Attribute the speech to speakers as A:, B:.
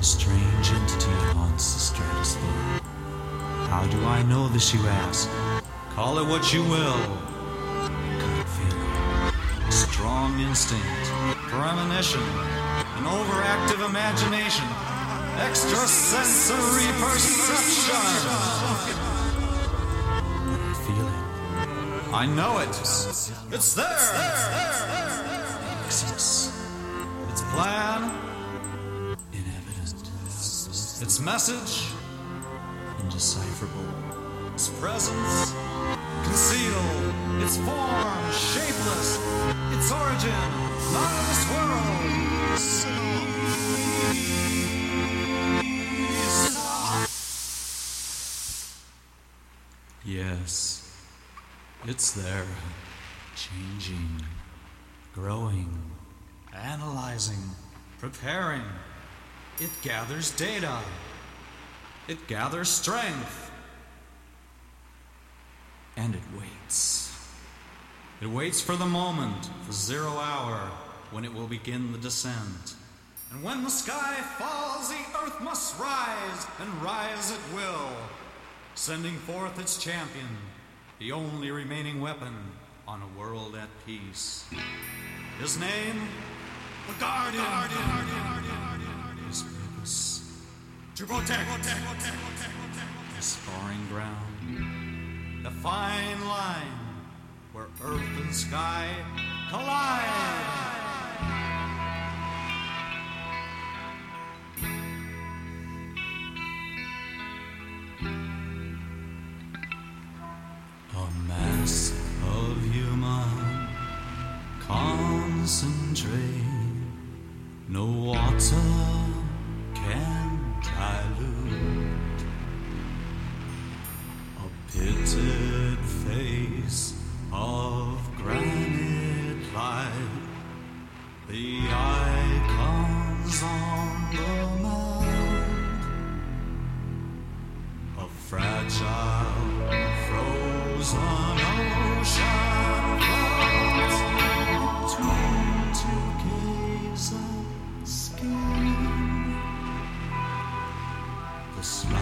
A: strange entity haunts the stratosphere. How do I know this, you ask? Call it what you will. Gut feeling, strong instinct, premonition, an overactive imagination, extrasensory perception. I feel it. I know it. It's there. It exists. Its plan, its message, indecipherable. Its presence, concealed. Its form, shapeless. Its origin, not of this world. Yes, it's there, changing, growing, analyzing, preparing. It gathers data. It gathers strength. And it waits. It waits for the moment, the 0 hour, when it will begin the descent. And when the sky falls, the earth must rise, and rise it will, sending forth its champion, the only remaining weapon on a world at peace. His name, the Guardian. His purpose, to protect the sparring ground, the fine line where earth and sky collide. A mass of human concentrate, no water can dilute. A pitted face of granite light, the icons on the mound, a fragile, frozen ocean floats between two caves of skin. The